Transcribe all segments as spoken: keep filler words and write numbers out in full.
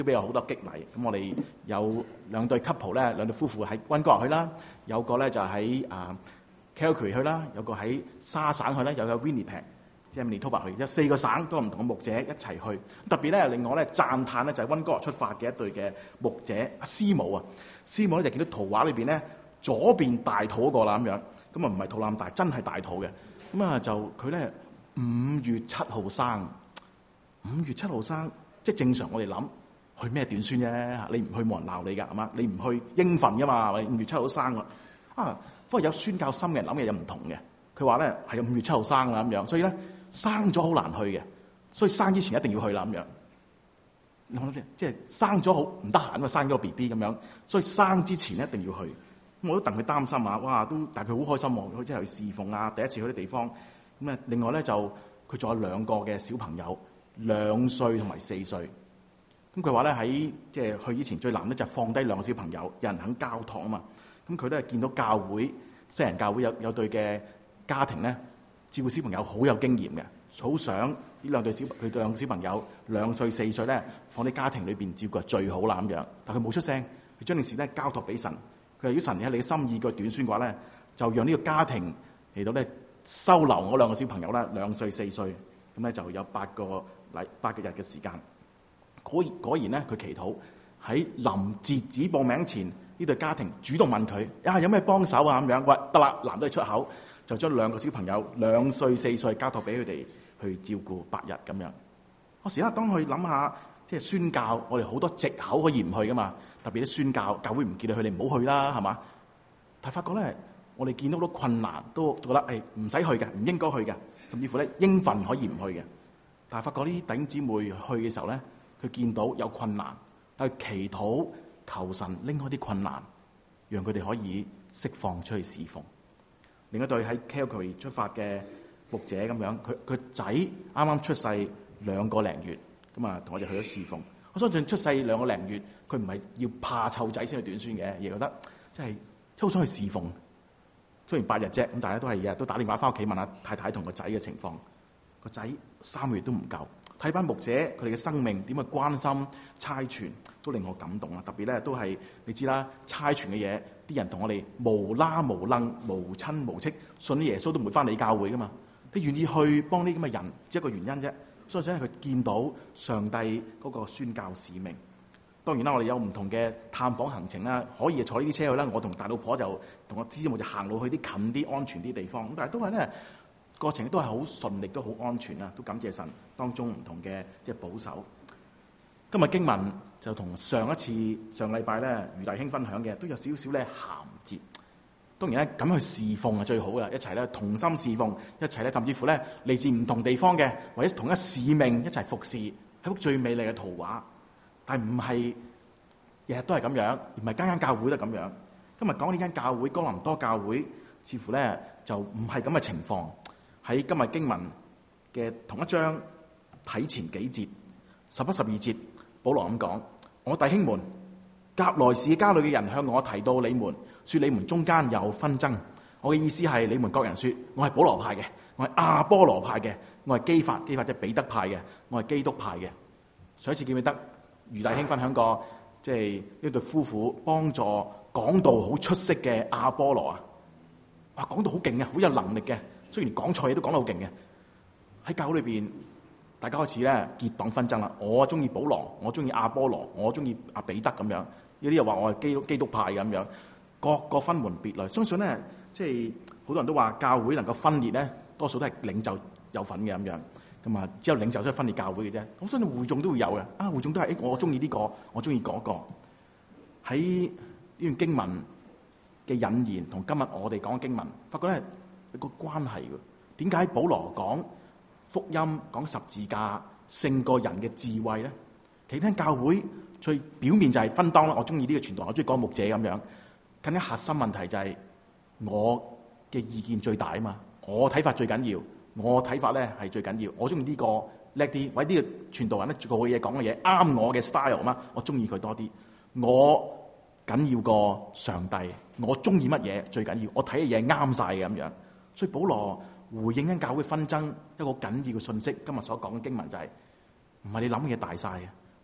都俾我好多激勵。咁我哋有兩對 couple 咧，兩對夫婦喺溫哥華去啦，有個咧就喺啊 Calgary 去啦，有個喺沙省去啦，有個 Winnipeg 即係 Manitoba 去，有四個省都有唔同嘅牧者一齊去。特別咧令我咧讚歎咧就係溫哥華出發嘅一對嘅牧者阿師母啊，師母咧就見到圖畫裏邊咧左邊大肚嗰個啦咁樣，咁啊唔係肚腩大，真係大肚嘅。咁啊就佢咧五月七號生，五月七號生，即係正常我哋諗去咩短宣啫？你唔去冇人鬧你㗎，係嘛？你唔去應份㗎嘛？五月七號生啊，啊，不過有宣教心嘅人諗嘅又唔同嘅。佢話咧係五月七號生啦咁樣，所以咧生咗好難去嘅，所以生之前一定要去啦咁樣。你諗下，即係生咗好唔得閒，因為生咗個 B B 咁樣，所以生之前一定要去。我都戥佢擔心啊！哇，都但係佢好開心喎，佢即係去侍奉啊，第一次去啲地方。咁咧，另外咧就佢仲有兩個嘅小朋友，兩歲同埋四歲。咁佢話咧喺即係去以前最難咧就放低兩個小朋友，有人肯交託啊嘛。咁佢都係見到教會西人教會有有對嘅家庭咧照顧小朋友好有經驗嘅，好想呢兩對小佢兩個小朋友兩歲四歲咧放喺家庭裏邊照顧係最好啦咁樣。但佢冇出聲，佢將件事咧交託俾神。佢話如果神喺你嘅心意個短宣嘅話咧，就讓呢個家庭嚟到咧收留我兩個小朋友啦，兩歲四歲，咁咧就有八個禮八個日嘅時間。果然果然咧，佢祈禱喺臨截止報名前，呢對家庭主動問佢啊有咩幫手啊咁樣。喂，得啦，難得你出口，就將兩個小朋友兩歲四歲交託俾佢哋去照顧八日咁樣。我時刻當佢諗下，即係宣教，我哋好多藉口可以唔去噶嘛。特別啲宣教，教會唔叫你去，你唔好去啦，係嘛？但係發覺咧，我哋見到好多困難，都覺得誒唔使去嘅，唔應該去嘅，甚至乎咧應份可以唔去嘅。但係發覺呢啲弟兄姊妹去嘅時候咧，佢見到有困難，但係祈禱求神拎開啲困難，讓佢哋可以釋放出去侍奉。另一對喺 Calgary 出發嘅牧者咁樣，佢佢仔啱啱出世兩個零月，咁啊同我哋去咗侍奉。我相信出世兩個零月，佢唔係要怕湊仔先去短宣嘅，而覺得即係好想去侍奉。雖然八日啫，咁大家都係日日都打電話翻屋企問下太太同個仔嘅情況。個仔三個月都唔夠，睇班牧者佢哋嘅生命點去關心差傳，都令我感動啊！特別咧都係你知啦，差傳嘅嘢，啲人同我哋無啦無楞、無親無戚，信啲耶穌都唔會翻你教會噶嘛。你願意去幫呢啲咁嘅人，只一個原因啫。所以想係佢見到上帝嗰個宣教使命。當然啦，我哋有唔同嘅探訪行程啦，可以坐呢啲車去啦。我同大老婆就同我姊妹就行路去啲近啲、安全啲地方。咁但係都係咧過程都係好順利，都好安全啦。都感謝神當中唔同嘅即係保守。今日經文就同上一次上禮拜咧余大兄分享嘅都有少少咧銜接。當然咧，咁去侍奉係最好噶啦，一齊咧同心侍奉，一齊咧甚至乎咧嚟自唔同地方嘅，或者同一使命一齊服侍，係幅最美麗嘅圖畫。但係唔係日日都係咁樣，而唔係間間教會都係咁樣。今日講呢間教會哥林多教會，似乎咧就唔係咁嘅情況。喺今日經文嘅同一章睇前幾節，十一、十二節，保羅咁講：我弟兄們，革來氏家裏嘅人向我提到你們，說你們中間有紛爭。我嘅意思係你們各人說，我係保羅派嘅，我係亞波羅派嘅，我係基法，基法即係彼得派嘅，我係基督派嘅。上一次記唔記得余大兄分享過，即係呢對夫婦幫助講道好出色嘅亞波羅啊，哇，講道好勁嘅，好有能力嘅，雖然講錯嘢都講得好勁嘅。喺教會裏邊，大家開始咧結黨紛爭啦。我中意保羅，我中意亞波羅，我中意阿彼得咁樣。呢啲又話我係基督基督派咁樣，各個分門別類。相信咧，即係好多人都話教會能夠分裂咧，多數都係領袖有份嘅咁樣。咁啊，只有領袖先分裂教會嘅啫。咁相信會眾都會有嘅。啊，會眾都係，誒，我中意呢個，我中意嗰個。喺呢段經文嘅引言同今日我哋講嘅經文，發覺咧有個關係嘅。點解保羅講福音講十字架勝過人嘅智慧咧？其實聽教會最表面就係分當啦，我中意呢個傳道，我中意講牧者咁樣。更加核心問題就係我嘅意見最大啊嘛，我睇法最緊要。我睇法咧係最緊要，我中意呢個叻啲，或者呢個傳道人咧做嘅嘢講嘅嘢啱我嘅 style 嘛，我中意佢多啲。我緊要過上帝，我中意乜嘢最緊要，我睇嘅嘢啱晒嘅咁樣。所以保羅回應緊教會紛爭一個緊要嘅信息，今日所講嘅經文就係唔係你諗嘅嘢大晒嘅，唔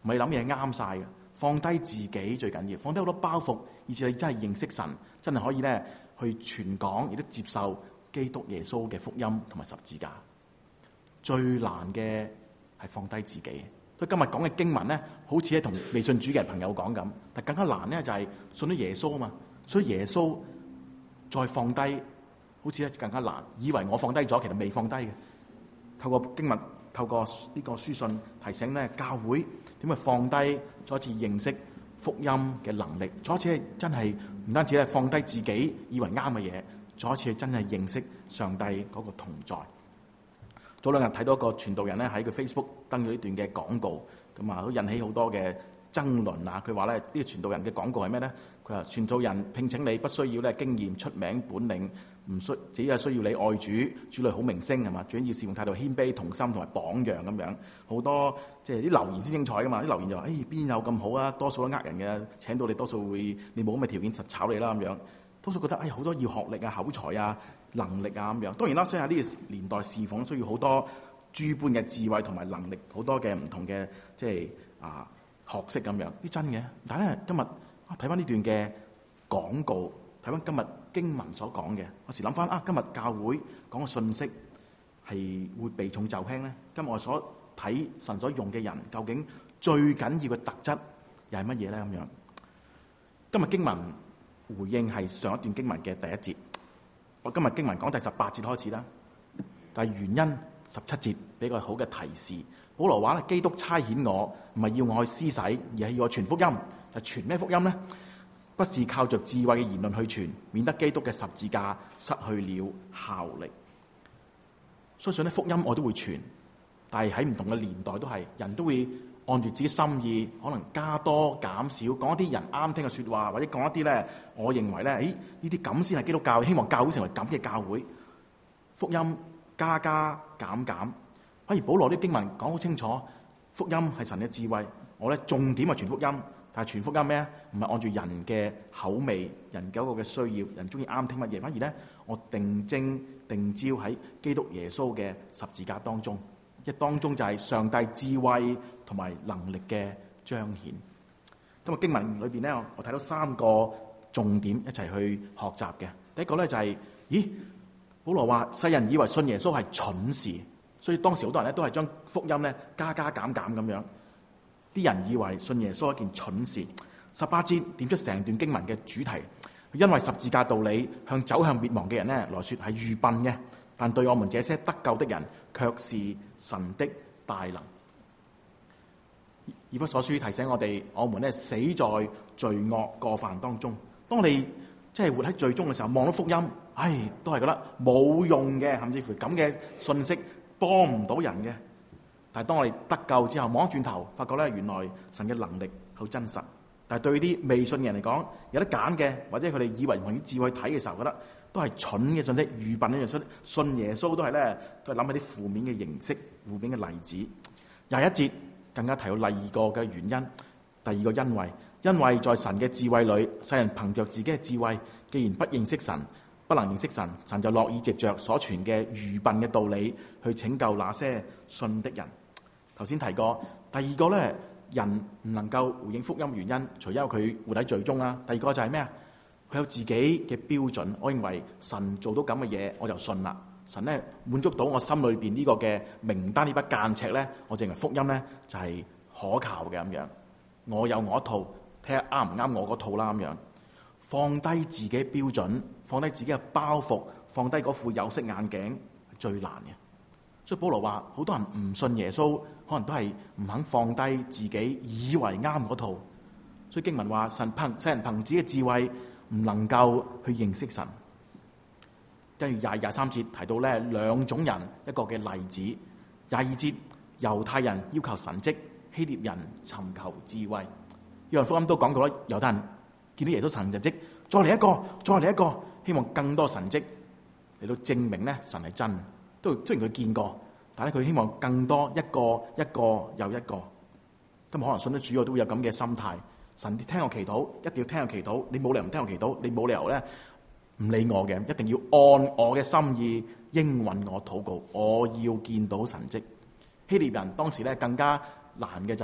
唔係諗嘢啱晒嘅，放低自己最緊要，放低好多包袱，以至你真係認識神，真係可以咧去傳講，亦都接受基督耶穌嘅福音同埋十字架。最難嘅係放低自己。所以今日講嘅經文咧，好似係同未信主嘅朋友講咁，但更加難咧就係信咗耶穌啊嘛。所以耶穌再放低，好似咧更加難。以為我放低咗，其實未放低嘅。透過經文，透過呢個書信提醒咧，教會點去放低，再一次認識福音嘅能力，再一次真係唔單止咧放低自己以為啱嘅嘢，再一次真係認識上帝嗰個同在。早兩日睇到一個傳道人咧喺佢 Facebook 登咗呢段嘅廣告，咁啊都引起好多嘅爭論啊！佢話咧呢個傳道人嘅廣告係咩咧？佢話傳道人聘請你不需要咧經驗、出名、本領，唔需只係需要你愛主，主內好明星係嘛？最緊要侍奉態度謙卑、同心同埋榜樣咁樣。好多即係啲留言先精彩噶嘛！啲留言就話：誒、哎、邊有咁好啊？多數都呃人嘅，請到你多數會你冇咁嘅條件就炒你啦咁樣。多數覺得誒好、哎、多要學歷啊、口才啊、能力啊咁樣。當然啦，所以喺呢個年代侍奉需要好多諸般嘅智慧同埋能力，好多嘅唔同嘅即係啊學識咁樣。啲真嘅，但係咧今日睇翻呢段嘅廣告，睇翻今日經文所講嘅，有時諗翻啊，今日教會講嘅信息係會避重就輕咧。今日我所睇神所用嘅人，究竟最緊要嘅特質又係乜嘢咧？咁樣今日經文回應係上一段經文嘅第一節。我今日經文講第十八節開始啦，但係原因十七節俾個好嘅提示。保羅話咧，基督差遣我，唔係要我去施洗，而係要我傳福音。就傳咩福音咧？不是靠着智慧嘅言論去傳，免得基督嘅十字架失去了效力。相信咧福音我都會傳，但係喺唔同嘅年代都係人都會按住自己心意，可能加多減少，講一啲人啱聽嘅說話，或者講一啲咧，我認為咧，誒呢啲咁先係基督教，希望教會成為咁嘅教會。福音加加減減，反而保羅啲經文講好清楚，福音係神嘅智慧，我咧重點係傳福音，但係傳福音咩？唔係按住人嘅口味、人嗰個嘅需要，人中意啱聽乜嘢，反而咧我定睛定焦喺基督耶穌嘅十字架當中。一當中就係上帝智慧同埋能力嘅彰顯。今日經文裏邊咧，我睇到三個重點一齊去學習嘅。第一個咧就係、是，咦，保羅話世人以為信耶穌係蠢事，所以當時好多人咧都係將福音咧加加減減咁樣。啲人以為信耶穌係一件蠢事。十八節點出成段經文嘅主題，因為十字架道理向走向滅亡嘅人咧來說係愚笨嘅。但對我們這些得救的人，卻是神的大能。以弗所書提醒我哋，我們咧死在罪惡過犯當中。當你即係活喺罪中嘅時候，望到福音，唉，都係覺得冇用嘅，甚至乎咁嘅信息幫唔到人嘅。但係當我哋得救之後，望一轉頭，發覺咧原來神嘅能力好真實。但係對啲未信嘅人嚟講，有得揀嘅，或者佢哋以為用啲智慧睇嘅時候，覺得都係蠢嘅信息、愚笨嘅信息。信耶穌都係咧，都係諗起啲負面嘅形式、負面嘅例子。廿一節更加提到第二個嘅原因，第二個因為，因為在神嘅智慧裏，世人憑着自己嘅智慧，既然不認識神，不能認識神，神就樂意藉着所傳嘅愚笨嘅道理去拯救那些信的人。頭先提過，第二個咧。人唔能夠回應福音原因，除咗因為佢活喺罪中啦。第二個就係咩啊？佢有自己嘅標準。我認為神做到咁嘅嘢，我就信啦。神咧滿足到我心裏邊呢個嘅名單呢筆間尺咧，我認為福音咧就係可靠嘅咁樣。我有我一套，睇下啱唔啱我嗰套啦咁樣。放低自己標準，放低自己嘅包袱，放低嗰副有色眼鏡係最難嘅。所以保羅話，好多人唔信耶穌，可能都係唔肯放低自己以為啱嗰套。所以經文話，神憑世人憑自己嘅智慧唔能夠去認識神。跟住廿二廿三節提到咧兩種人一個嘅例子。廿二節猶太人要求神蹟，希臘人尋求智慧。約翰福音都講過啦，猶太人見到耶穌神蹟，再嚟一個，再嚟一個，希望更多神蹟嚟到證明咧神係真。都雖然佢見過，但係佢希望更多，一個一個又一個。今日可能信得主，我都會有咁嘅心態。神聽我祈禱，一定要聽我祈禱。你冇理由唔聽我祈禱，你冇理由咧唔理我嘅，一定要按我嘅心意應允我禱告。我要見到神蹟。希臘人當時咧更加難嘅就係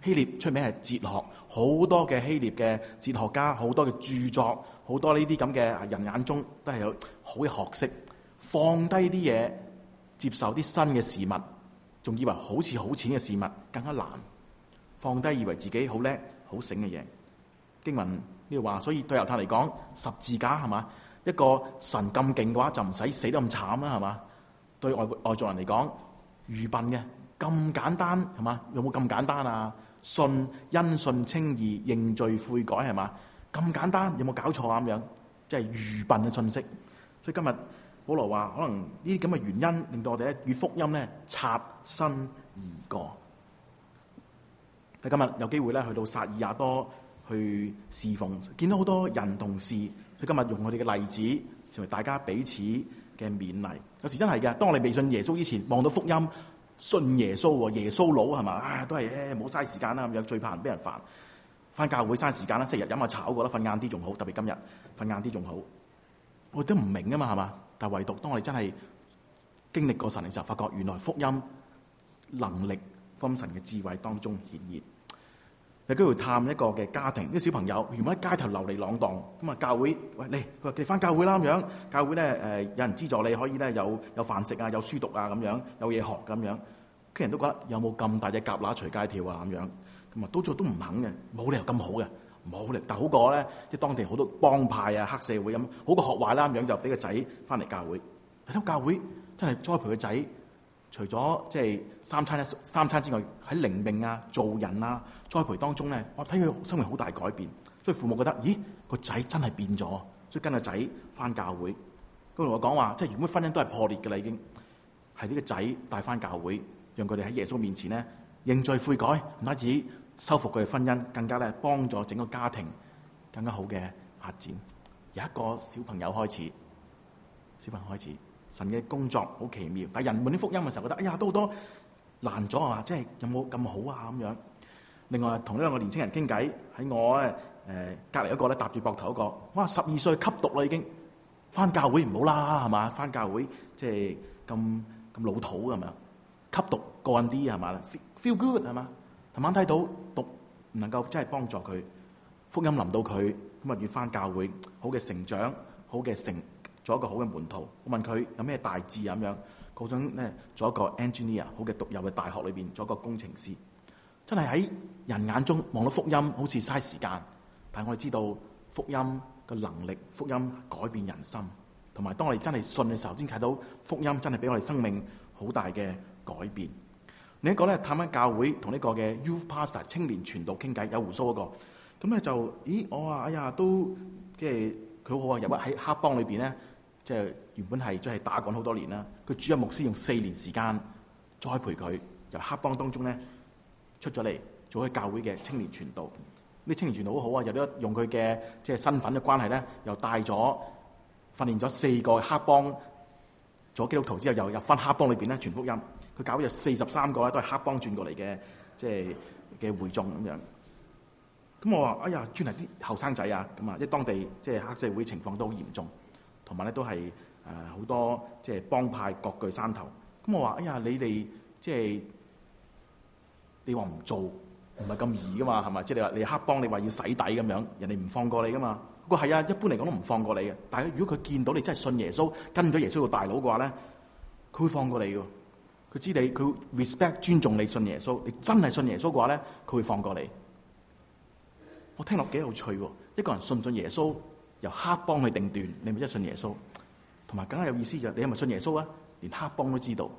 希臘出名係哲學，好多嘅希臘嘅哲學家，好多嘅著作，好多呢啲咁嘅人眼中都係有好嘅學識，放低啲嘢，接受啲新嘅事物，仲以為好似好淺嘅事物更加難，放低以為自己好叻好醒嘅嘢。經文呢度話，所以對猶太嚟講，十字架係嘛，一個神咁勁嘅話，就唔使死得咁慘啦，係嘛？對外外族人嚟講，愚笨嘅咁簡單係嘛？有冇咁簡單啊？信因信稱義，認罪悔改係嘛？咁簡單，有冇搞錯啊？咁樣即係愚笨嘅信息。所以今日保羅話，可能呢啲咁嘅原因，令到我哋咧與福音咧擦身而過。但今日有機會咧去到撒爾亞多去侍奉，見到好多人同事，所以今日用我哋嘅例子，成為大家彼此嘅勉勵。有時真係嘅，當我哋未信耶穌之前，望到福音，信耶穌喎，耶穌佬係嘛？啊，都係誒，冇嘥時間啦咁樣，最怕人俾人煩。翻教會嘥時間啦，星期日飲下炒過啦，瞓晏啲仲好，特別今日瞓晏啲仲好。我都唔明啊嘛，係嘛？但係唯獨當我哋真係經歷過神嘅時候，發覺原來福音能力，福音神嘅智慧當中顯現。有機會探一個嘅家庭，啲小朋友原本喺街頭流離浪蕩，咁啊教會喂嚟，佢話你翻教會啦咁樣，教會咧誒、呃、有人資助你可以咧有有飯食啊，有書讀啊咁樣，有嘢學咁樣，啲人都覺得有冇咁大隻蛤乸隨街跳啊咁樣，咁啊都做都唔肯嘅，冇理由咁好嘅，冇力，但好過咧，即係當地好多幫派啊、黑社會咁，好過學壞啦咁樣就俾個仔翻嚟教會，嚟到教會真係栽培個仔。除咗即係三餐一三餐之外，喺靈命啊、做人啊、栽培當中咧，我睇佢生命好大改變。所以父母覺得，咦，個仔真係變咗，所以跟個仔翻教會。佢同我講話，即係原本婚姻都係破裂嘅啦，已經係呢個仔帶翻教會，讓佢哋喺耶穌面前咧認罪悔改，唔單止修復佢嘅婚姻，更加咧幫助整個家庭更加好嘅發展。由一個小朋友開始，小朋友開始。神嘅工作好奇妙，但係人問啲福音嘅時候，覺得哎呀都好多難咗啊！即係有冇咁好啊咁樣？另外同呢兩個年青人傾偈，喺我咧誒隔離一個咧搭住膊頭嗰個，哇十二歲吸毒啦已經，翻教會唔好啦係嘛？翻教會即係咁咁老土係咪？吸毒過癮啲係嘛 ？feel good 係嘛？慢慢睇到毒唔能夠真係幫助佢，福音臨到佢咁啊要翻教會，好嘅成長，好嘅成。做一個好嘅門徒，我問佢有咩大志咁樣，佢想咧做一個 engineer， 好嘅獨有嘅大學裏邊做一個工程師。真係喺人眼中望到福音好似嘥時間，但係我哋知道福音嘅能力，福音改變人心，同埋當我哋真係信嘅時候，先睇到福音真係俾我哋生命好大嘅改變。另一個咧探翻教會同呢個嘅 youth pastor 青年傳道傾偈，有鬍鬚嗰個，咁咧就咦我話哎呀都即係佢好好啊，入喺黑幫裏邊咧。即係原本係即係打滾好多年啦，佢主任牧師用四年時間栽培佢，由黑幫當中咧出咗嚟做佢教會嘅青年傳道。呢青年傳道好好啊，又都用佢嘅即係身份嘅關係咧，又帶咗訓練咗四個黑幫做基督徒之後，又入翻黑幫裏邊咧傳福音。佢教會有四十三個咧都係黑幫轉過嚟嘅，即係嘅會眾咁樣。咁我話：哎呀，專係啲後生仔啊！咁啊，因為當地即係黑社會情況都好嚴重。同埋咧都係誒好多即係幫派各據山頭，咁我話：哎呀，你哋即係你話唔做唔係咁易噶嘛，係咪？即係你話你黑幫，你話要洗底咁樣，人哋唔放過你噶嘛。不過係啊，一般嚟講都唔放過你嘅。但係如果佢見到你真係信耶穌，跟咗耶穌個大佬嘅話咧，佢會放過你嘅。佢知你，佢 respect 尊重你信耶穌。你真係信耶穌嘅話咧，佢會放過你。我聽落幾有趣喎！一個人信唔信耶穌？由黑幫去定斷，你咪真係信耶穌，同埋更加有意思就係你係咪信耶穌啊？連黑幫都知道，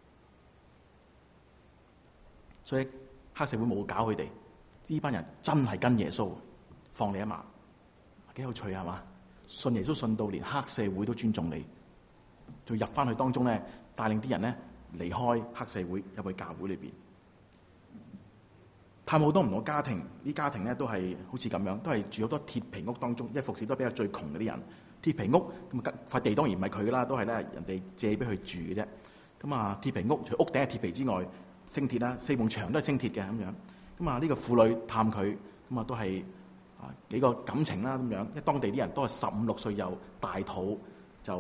所以黑社會冇搞佢哋，呢班人真係跟耶穌，放你一馬，幾有趣係嘛？信耶穌信到連黑社會都尊重你，就入翻去當中咧，帶領啲人咧離開黑社會入去教會裏邊。探好多唔同嘅家庭，啲家庭咧都係好似咁樣，都係住好多鐵皮屋當中，因為服侍都比較最窮嗰啲人。鐵皮屋咁塊地當然唔係佢啦，都係咧人哋借俾佢住嘅啫。咁啊，鐵皮屋除屋頂係鐵皮之外，星鐵啦，四埲牆都係星鐵嘅咁樣。咁啊，呢個婦女探佢，咁啊都係啊幾個感情啦咁樣。因為當地啲人都係十五六歲又大肚就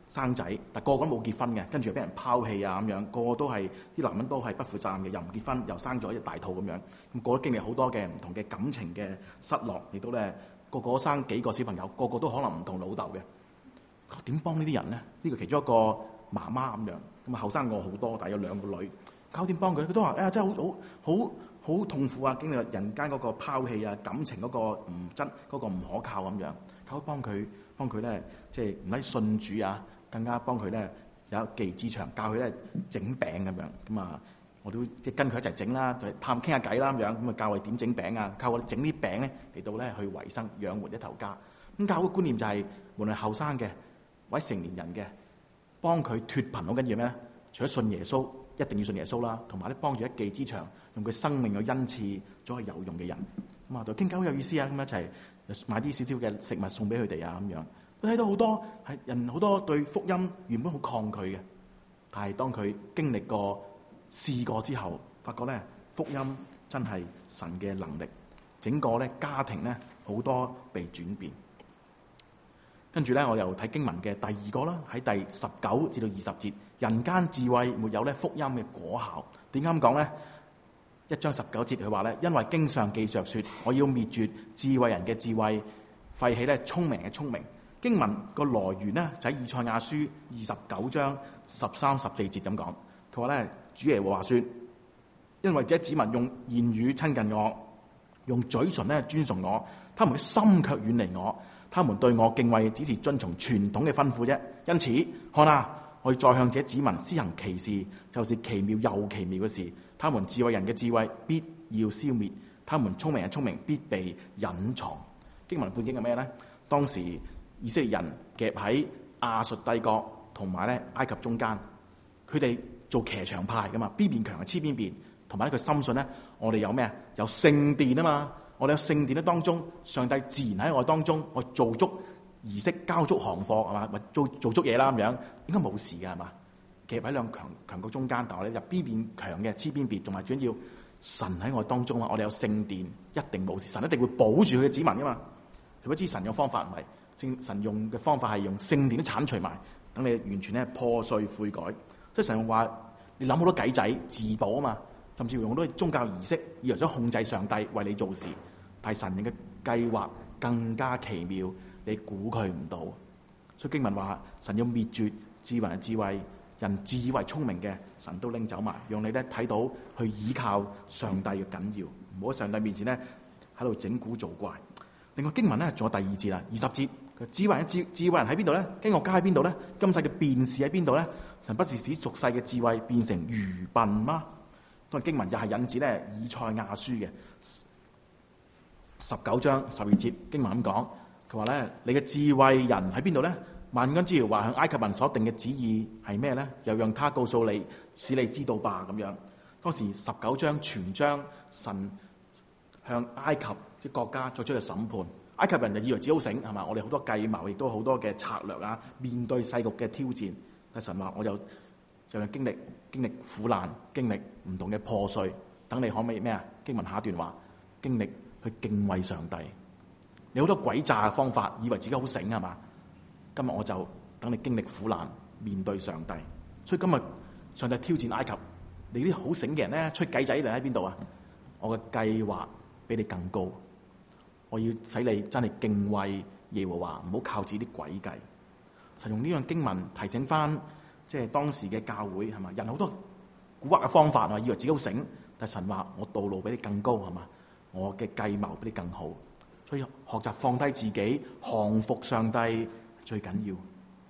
生仔，但個個都冇結婚嘅，跟住又俾人拋棄啊咁樣，個個都係啲男人都係不負責任嘅，又唔結婚，又生咗一大肚咁樣，咁個個都經歷好多嘅唔同嘅感情嘅失落，亦都咧個個生幾個小朋友，個個都可能唔同老豆嘅。點幫呢啲人咧？呢個其中一個媽媽咁樣，咁啊後生我好多，但係有兩個女，搞點幫佢？佢都話：哎呀，真係好好好好痛苦啊！經歷人間嗰個拋棄啊，感情嗰個唔真，嗰個唔可靠咁樣，搞幫佢幫佢咧，即係唔係信主啊，更加幫佢咧有一技之長，教佢咧整餅咁樣。咁啊，我都即係跟佢一齊整啦，就探傾下偈啦咁樣。咁啊，教佢點整餅啊，靠我哋整啲餅咧嚟到咧去維生養活一頭家。咁教會觀念就係、是，無論後生嘅或者成年人嘅，幫佢脫貧好緊要咩咧？除咗信耶穌，一定要信耶穌啦，同埋咧幫住一技之長，用佢生命嘅恩賜做係有用嘅人。咁啊，同傾偈好有意思啊！咁一齊買啲少少嘅食物送俾佢哋啊咁樣。我睇到好多係人好多對福音原本好抗拒嘅，但係當佢經歷過試過之後，發覺咧福音真係神嘅能力，整個咧家庭咧好多被轉變。跟住咧，我又睇經文嘅第二個啦，喺第十九至到二十節，人間智慧沒有咧福音嘅果效。點解咁講咧？一章十九節佢話咧，因為經上記着說，我要滅絕智慧人嘅智慧，廢棄咧聰明嘅聰明。經文個來源呢，就喺以賽亞書二十九章十三十四節咁講。佢話咧，主耶和華說，因為這子民用言語親近我，用嘴唇咧尊崇我，他們嘅心卻遠離我。他們對我敬畏，只是遵從傳統嘅吩咐啫。因此，看啊，我要再向這子民施行奇事，就是奇妙又奇妙嘅事。他們智慧人嘅智慧必要消滅，他們聰明嘅聰明必被隱藏。經文背景係咩呢？當時以色列人夾喺亞述帝國同埋咧埃及中間，佢哋做騎牆派噶嘛，邊邊強就黐邊邊，同埋咧佢深信咧，我哋有咩啊？有聖殿啊嘛。我哋有聖殿咧，當中上帝自然喺我當中，我做足儀式、交足行貨係嘛，或做做足嘢啦咁樣，應該冇事嘅係嘛？夾喺兩強強國中間，但係咧入邊邊強嘅黐邊邊，同埋最緊要神喺我當中啊！我哋有聖殿，一定冇事，神一定會保住佢嘅子民噶嘛。誰不知神有方法唔係，聖神用嘅方法係用聖殿都剷除埋，等你完全咧破碎悔改。即係神話你諗好多計仔自保啊嘛。甚至用好多宗教儀式，以為想控制上帝為你做事，但係神嘅計劃更加奇妙，你估佢唔到。所以經文話，神要滅絕智慧嘅智慧，人自以為聰明嘅，神都拎走埋，讓你咧睇到去依靠上帝嘅緊要，唔好喺上帝面前咧喺度整蠱做怪。另外經文咧仲有第二節啦，二十節，智慧嘅智智慧人喺邊度咧？經學家喺邊度咧？今世嘅辯士喺邊度咧？神不是使俗世嘅智慧變成愚笨嗎？當經文又係引自咧以賽亞書嘅十九章十二節，經文咁講，佢話咧，你嘅智慧人喺邊度咧？萬軍之耶和華向埃及人所定嘅旨意係咩咧？又讓他告訴你，使你知道吧。咁樣當時十九章全章神向埃及即國家作出嘅審判，埃及人就以為自己好醒係嘛？我哋好多計謀，亦都好多嘅策略啊，面對世局嘅挑戰。但神話我就就係經歷經歷苦難，經歷唔同嘅破碎，等你可唔可以咩啊？經文下一段話，經歷去敬畏上帝。你好多詭詐嘅方法，以為自己好醒係嘛？今日我就等你經歷苦難，面對上帝。所以今日上帝挑戰埃及，你啲好醒嘅人咧，出計仔嚟喺邊度啊？我嘅計劃比你更高，我要使你真係敬畏耶和華，唔好靠自己啲詭計。神用呢樣經文提醒翻。即係當時嘅教會係嘛，人好多蠱惑嘅方法啊，以為自己好醒，但係神話我道路比你更高係嘛，我嘅計謀比你更好，所以學習放低自己，降服上帝最緊要。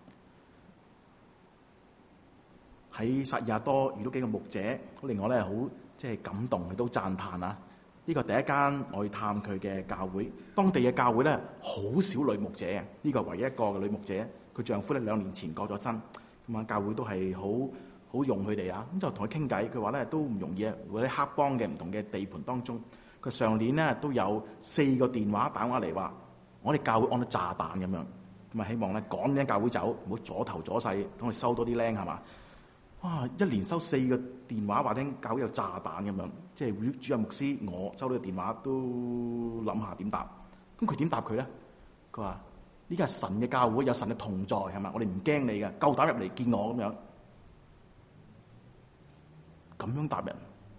喺撒爾亞多遇到幾個牧者，令我咧好即係感動，亦都讚歎啊！呢個第一間我去探佢嘅教會，當地嘅教會咧好少女牧者啊，呢個係唯一一個嘅女牧者，佢丈夫咧兩年前過咗身。咁啊，教會都係好好用佢哋啊，咁就同佢傾偈。佢話咧都唔容易啊，喺黑幫嘅唔同嘅地盤當中。佢上年咧都有四個電話打電話嚟話，我哋教會安咗炸彈咁樣，咁啊希望咧趕呢教會走，唔好阻頭阻勢，等佢收多啲僆係嘛。哇！一連收四個電話話聽教會有炸彈咁樣，即係會主任牧師我收到個電話都諗下點答。咁佢點答佢咧？佢話呢個係神嘅教會，有神嘅同在，係嘛？我哋唔驚你嘅，夠膽入嚟見我咁樣，咁樣答人。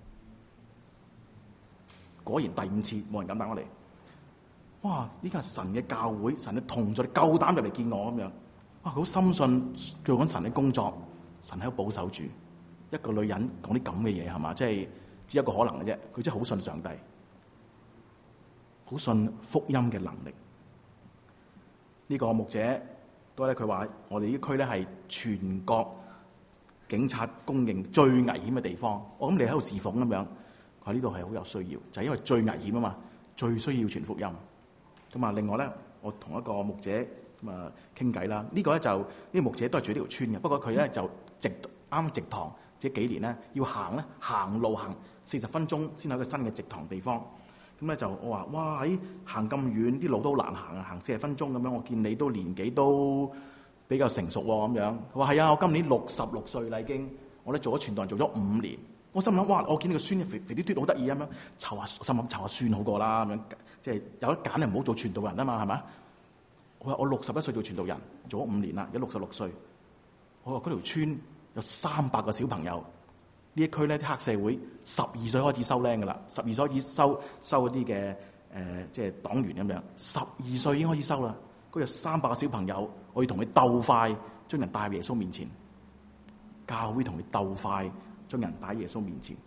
果然第五次冇人敢打我嚟。哇！呢個係神嘅教會，神嘅同在，你夠膽入嚟見我咁樣。哇！佢好深信做緊神嘅工作，神喺度保守住一個女人講啲咁嘅嘢，係嘛？即係只有一個可能嘅啫。佢真係好信上帝，好信福音嘅能力。呢、這個牧者都咧，佢話我哋呢區咧係全國警察公認最危險嘅地方。我諗你喺度侍奉咁樣，佢話呢度係好有需要，就係、是、因為最危險啊嘛，最需要傳福音。咁啊，另外咧，我同一個牧者咁啊傾偈啦。呢、這個咧就呢、這個牧者都係住呢條村嘅，不過佢咧就直啱直堂，即係幾年咧要行咧行路行四十分鐘先喺個新嘅直堂地方。咁咧就我話哇喺行咁遠，啲路都好難行啊，行四十分鐘咁樣。我見你都年紀都比較成熟喎，咁樣。佢話係啊，我今年六十六歲啦已經，我咧做咗傳道人做咗五年。我心諗哇，我見你個孫肥肥啲嘟好得意咁樣，湊下心諗湊下孫好過啦咁樣，即係有得揀，唔好做傳道人啊嘛，係咪？我話我六十一歲做傳道人，做咗五年啦，而家六十六歲。我話嗰條村有三百個小朋友。呢一區咧，啲黑社會十二歲開始收僆噶啦，十二歲開始收收嗰啲嘅誒，即係黨員咁樣。十二歲已經開始收啦。嗰有三百個小朋友，我要同佢鬥快，將人帶入耶穌面前。教會同佢鬥快，將人帶耶穌面前。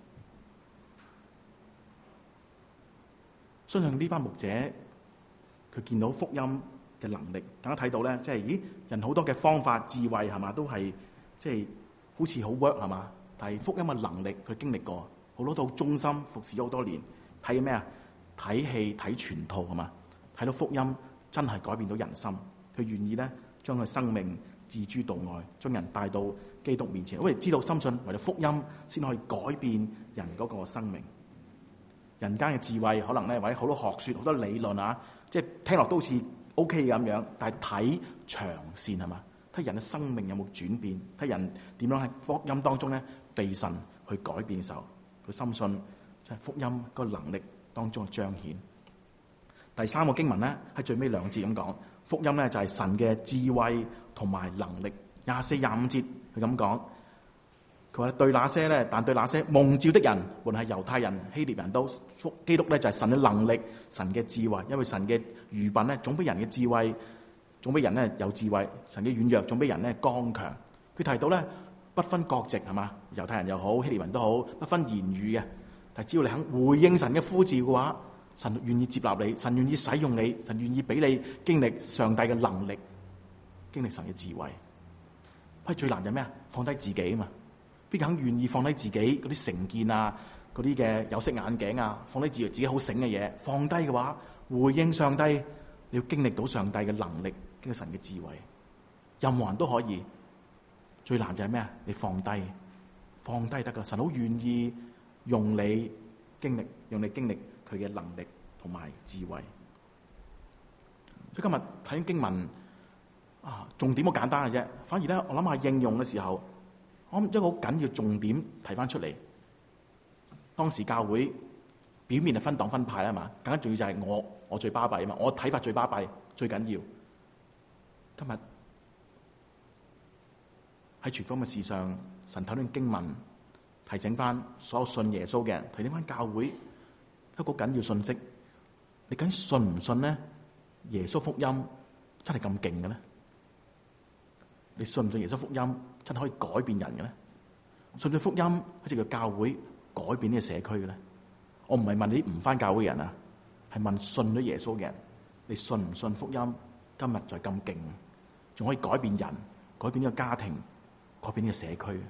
相信呢班牧者，佢見到福音嘅能力，大家睇到咧，即係咦，人好多嘅方法、智慧係嘛，都係即係好似好 work 係嘛。但係福音嘅能力，佢經歷過好多都好忠心服侍咗好多年。睇咩啊？睇戲睇全套係嘛？睇到福音真係改變到人心，佢願意咧將佢生命置諸度外，將人帶到基督面前。我哋知道深信為咗福音先可以改變人嗰個生命。人間嘅智慧可能咧，或者好多學説、好多理論啊，即係聽落都好似 O K 咁樣。但係睇長線係嘛？睇人嘅生命有冇轉變？睇人點樣喺福音當中咧？被神去改變嘅時候，佢深信即係福音個能力當中嘅彰顯。第三個經文咧喺最尾兩節咁講，福音咧就係神嘅智慧同埋能力。廿四廿五節佢咁講，佢話對那些咧，但對那些蒙召的人，無論係猶太人、希臘人都，福基督咧就係神嘅能力、神嘅智慧。因為神嘅愚笨咧，總比人嘅智慧，總比人咧有智慧；神嘅軟弱，總比人咧剛強。佢提到咧。不分國籍係嘛，猶太人又好，希臘人都好，不分言語嘅。但係只要你肯回應神嘅呼召嘅話，神願意接納你，神願意使用你，神願意俾你經歷上帝嘅能力，經歷神嘅智慧。不過最難就係咩啊？放低自己啊嘛。邊個肯願意放低自己嗰啲成見啊，嗰啲嘅有色眼鏡啊，放低自己自己好醒嘅嘢，放低嘅話，回應上帝，你要經歷到上帝嘅能力，經歷神嘅智慧。任何人都可以。最難就係咩啊？你放低，放低得噶。神好願意用你經歷，用你經歷佢嘅能力同埋智慧。所以今日睇緊經文啊，重點好簡單嘅啫。反而咧，我諗下應用嘅時候，我諗一個好緊要重點提翻出嚟。當時教會表面係分黨分派啊嘛，更加重要就係我我最巴閉啊嘛，我睇法最巴閉最緊要。今日。喺傳福音嘅事上，神透過經文提醒翻所有信耶穌嘅人，提醒翻教會一個緊要信息：你究竟信唔信呢？耶穌福音真係咁勁嘅咧？你信唔信耶穌福音真係可以改變人嘅咧？信唔信福音好似叫教會改變呢個社區嘅咧？我唔係問你唔翻教會嘅人啊，係問信咗耶穌嘅人，你信唔信福音今日就係咁勁，仲可以改變人，改變呢個家庭。改變呢個社區，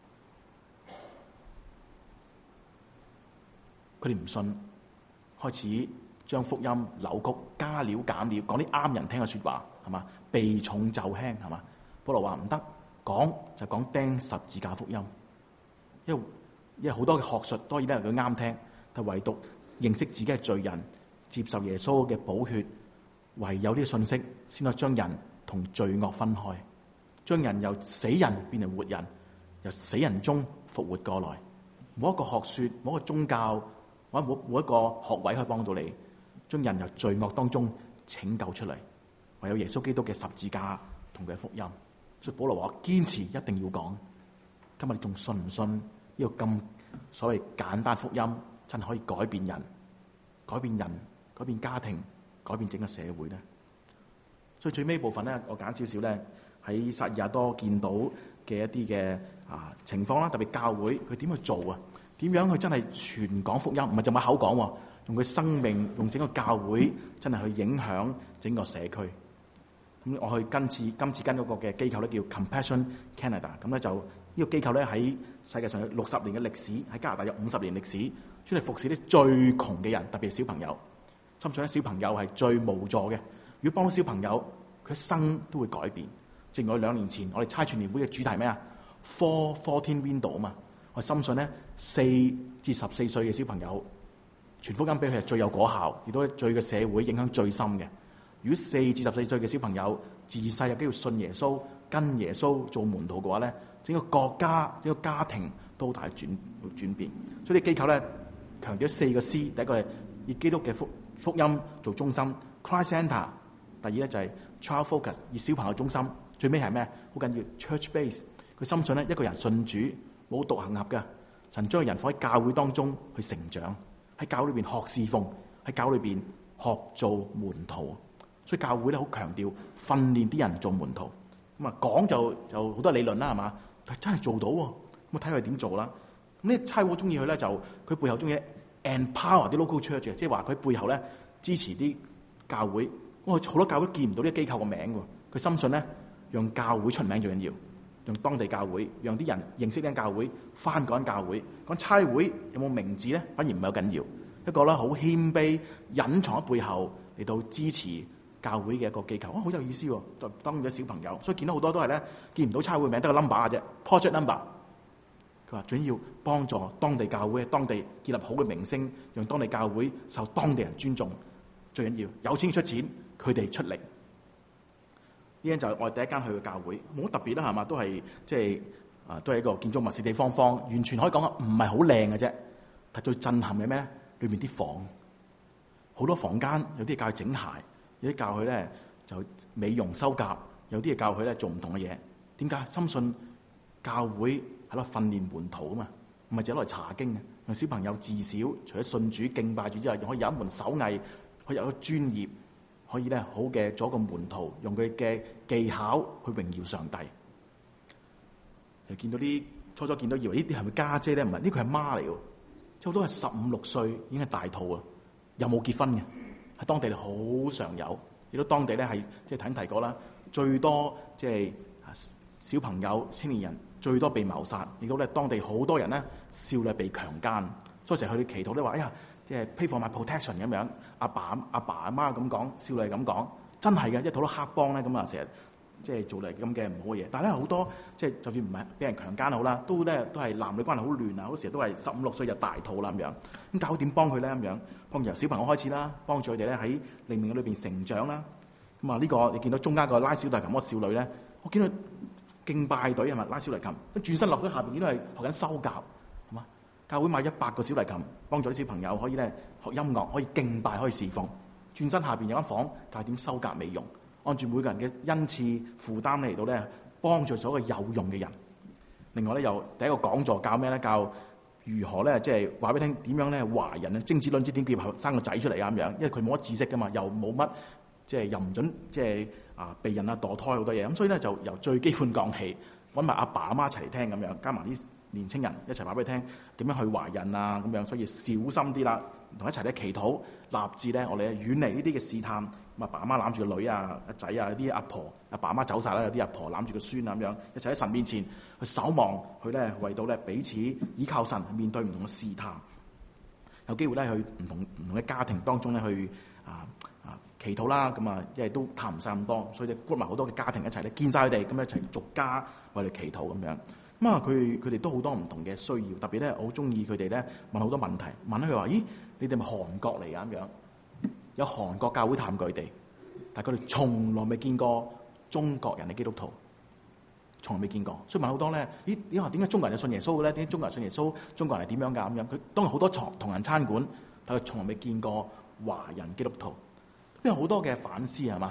佢哋唔信，開始將福音扭曲、加料減料，講啲啱人聽嘅説話，係嘛？避重就輕，係嘛？保羅話唔得，講就講釘十字架福音，因為因為好多嘅學術當然都係佢啱聽，但唯獨認識自己係罪人，接受耶穌嘅寶血，唯有呢個信息先可以將人同罪惡分開。將人由死人變成活人，由死人中復活過來。冇一個學說，冇一個宗教，或者冇冇一個學位可以幫到你，將人由罪惡當中拯救出嚟。 唯有耶穌基督嘅十字架同佢嘅福音。所以保羅話：我堅持一定要講。今日你仲信唔信呢個咁所謂簡單福音真係可以改變人、改變人、改變家庭、改變整個社會咧？所以最尾部分咧，我揀少少咧喺撒爾亞多見到嘅一啲嘅啊情況啦，特別教會佢點去做啊？點樣去真係傳講福音？唔係就咁口講喎，用佢生命，用整個教會真係去影響整個社區。咁我去今次今次跟嗰個嘅機構咧叫 Compassion Canada， 咁咧就呢個機構咧喺世界上有六十年嘅歷史，喺加拿大有五十年歷史，專係服侍啲最窮嘅人，特別係小朋友。深信咧小朋友係最無助嘅，如果幫到小朋友，佢一生都會改變。正如我兩年前我哋差傳年會嘅主題咩啊 ？Four Fourteen Window 啊嘛，我深信咧四至十四歲嘅小朋友傳福音俾佢係最有果效，亦都對個社會影響最深嘅。如果四至十四歲嘅小朋友自細有機會信耶穌、跟耶穌做門徒嘅話咧，整個國家、整個家庭都好大轉轉變。所以啲機構咧強調四個 C， 第一個係以基督嘅福福音做中心 ，Christ Center； 第二咧就係 Child Focus， 以小朋友中心；最尾係咩？好緊要 Church Base。佢深信咧一個人信主冇獨行俠嘅，神將人放喺教會當中去成長，喺教會裏邊學侍奉，喺教會裏邊學做門徒。所以教會咧好強調訓練啲人做門徒，咁啊講就就好多理論啦，係嘛？但係真係做到喎，咁啊睇佢點做啦。咁呢差會中意佢咧，就佢背後中意 empower 啲 local church 嘅，即係話佢背後咧支持啲教會。我好多教會見唔到呢個機構個名喎，佢深信咧讓教會出名最緊要，讓當地教會，讓啲人認識呢間教會，翻嗰間教會。講差會有冇名字咧，反而唔係好緊要。一個咧好謙卑，隱藏喺背後嚟到支持教會嘅一個機構，好、哦、有意思喎！就當咗小朋友，所以見到好多都係咧見唔到差會名，得個 number 嘅啫 ，project number。佢話最緊要幫助當地教會，當地建立好嘅名聲，讓當地教會受當地人尊重。最緊要有錢出錢，佢哋出力。呢間就係我哋第一間去嘅教會，冇乜特別啦，係嘛？都係即係啊，都係一個建築物四地方方，完全可以講啊，唔係好靚嘅啫。但最震撼嘅咩？裏面啲房好多房間，有啲教佢整鞋。有啲教佢咧就美容修甲，有啲嘢教佢咧做唔同嘅嘢。點解？深信教會喺度訓練門徒啊嘛，唔係淨係攞嚟查經嘅。讓小朋友自小除咗信主敬拜主之外，可以有一門手藝，可以有一個專業，可以咧好嘅做一個門徒，用佢嘅技巧去榮耀上帝。又見到啲初初見到以為呢啲係咪家姐咧？唔係，呢個係媽嚟嘅，即係好多係十五六歲已經係大肚啊，又冇結婚嘅。喺當地好常有，亦都當地咧係即係頭先提過啦，最多即係小朋友、青年人最多被謀殺，亦都咧當地好多人咧少女被強姦，所以成日去祈禱都話：哎呀，即係 pray for my protection 咁樣。阿爸阿爸阿媽咁講，少女咁講，真係嘅，一好多黑幫咧咁啊，成日即係做嚟咁嘅唔好嘅嘢。但係咧好多即係就算唔係俾人強姦好啦，都咧都係男女關係好亂啊，好多時都係十五六歲就大肚啦咁樣。咁教會點幫佢咧咁樣？幫由小朋友開始啦，幫助佢哋咧喺靈命裏邊成長啦。咁啊呢個你見到中間個拉小提琴嗰個少女咧，我見到敬拜隊係咪拉小提琴？一轉身落去下邊見到係學緊修甲，係嘛？教會買一百個小提琴，幫助啲小朋友可以咧學音樂，可以敬拜，可以侍奉。轉身下邊有間房教點修甲美容，按住每個人嘅恩賜負擔嚟到咧，幫助所有有用嘅人。另外咧又第一個講座教咩咧？教如何咧，即係話俾你聽點樣咧？懷孕啊，精子卵子點結合生個仔出嚟啊咁樣，因為佢冇乜知識噶嘛，又冇乜即係又唔準即係啊避孕啊墮胎好多嘢，咁所以咧就由最基本講起，揾埋阿爸阿媽一齊嚟聽咁樣，加埋啲年青人一齊話俾你聽點樣去懷孕啊咁樣，所以小心啲啦，同一齊咧祈禱，立志咧我哋遠離呢啲嘅試探。咁阿爸阿媽攬住個女啊、阿仔啊，有啲阿婆、阿爸阿媽走晒啦，有啲阿婆攬住個孫啊咁樣，一齊喺神面前去守望，去咧為到咧彼此依靠神，面對唔同嘅試探，有機會咧去唔同唔同嘅家庭當中咧去啊啊祈禱啦。咁啊，因為都談唔晒咁多，所以咧 group 埋好多嘅家庭一齊咧見晒佢哋，咁一齊逐家為佢祈禱咁樣。咁啊，佢佢哋都好多唔同嘅需要，特別咧我好中意佢哋咧問好多問題，問佢話：咦，你哋咪韓國嚟啊咁樣？有韓國教會探佢哋，但係佢哋從來未見過中國人嘅基督徒，從來未見過。所以問好多咧，咦？你話點解中國人就信耶穌嘅咧？點解中國人信耶穌？中國人係點樣㗎？咁樣佢當然好多同同人餐館，但係佢從來未見過華人基督徒。因為好多嘅反思係嘛？